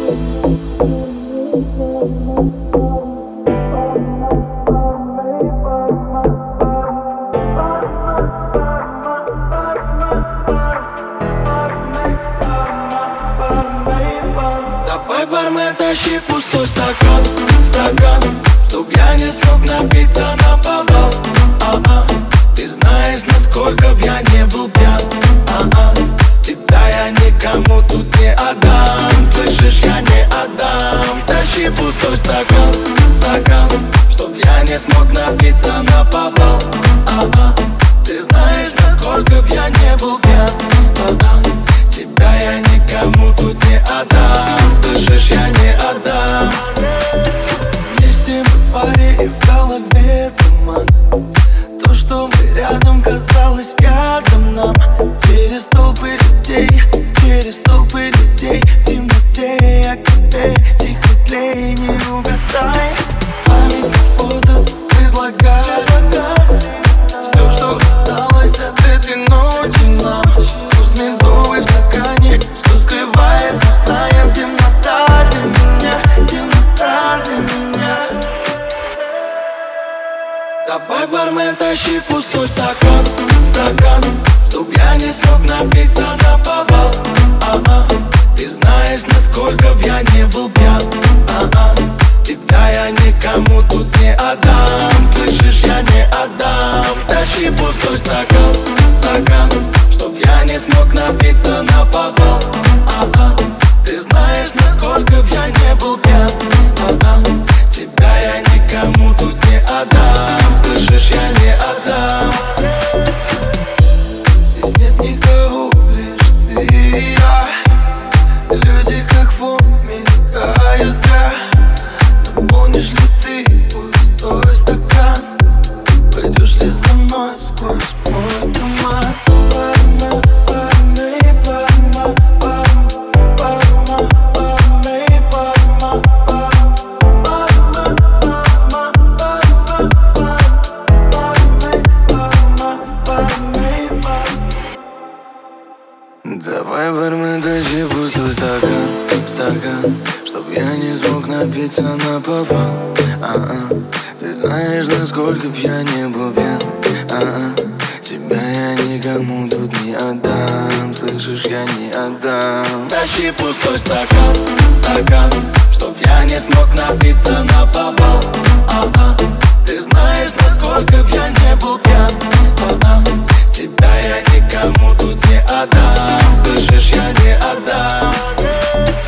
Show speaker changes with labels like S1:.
S1: Давай, бармен, тащи пустой стакан, чтоб я не смог напиться наповал. Ты знаешь, насколько б я не был пьян. Тебя я никому тут не отдам. Слышишь, я не отдам. Тащи пустой стакан, чтоб я не смог напиться наповал. Ты знаешь, насколько б я не был пьян. Тебя я никому тут не отдам. Слышишь, я не отдам. Вместе мы в паре и в голове туман. То, что мы рядом, казалось ядом нам. Через толпы людей, в темноте я к тебе тихо тлей, не угасай. Память на фото предлагаю. Все, что осталось от этой ночи нам. Вкус медовый в стакане, что скрывает, узнаем. Темнота для меня, темнота для меня. Давай, бармен, тащи пустой стакан, чтоб я не смог напиться наповал. Ты знаешь, насколько б я не был пьян. Тебя я никому тут не отдам. Слышишь, я не отдам. Тащи пустой стакан, чтоб я не смог напиться наповал. Ты знаешь, насколько б я не был пьян. Тебя я никому тут не отдам. Слышишь, я не отдам. Здесь нет никого, лишь ты и я. Люди как фон мелькают зря. Наполнишь ли ты пустой стакан? Пойдешь ли за мной сквозь мой туман? Давай, бармен, тащи пустой стакан, чтоб я не смог напиться наповал. Ты знаешь, насколько б я не был пьян. Тебя я никому тут не отдам. Слышишь, я не отдам. Тащи пустой стакан, чтоб я не смог напиться наповал. Ты знаешь, насколько б я не был пьян. Тебя я никому тут не отдам. Слышишь, я не отдам.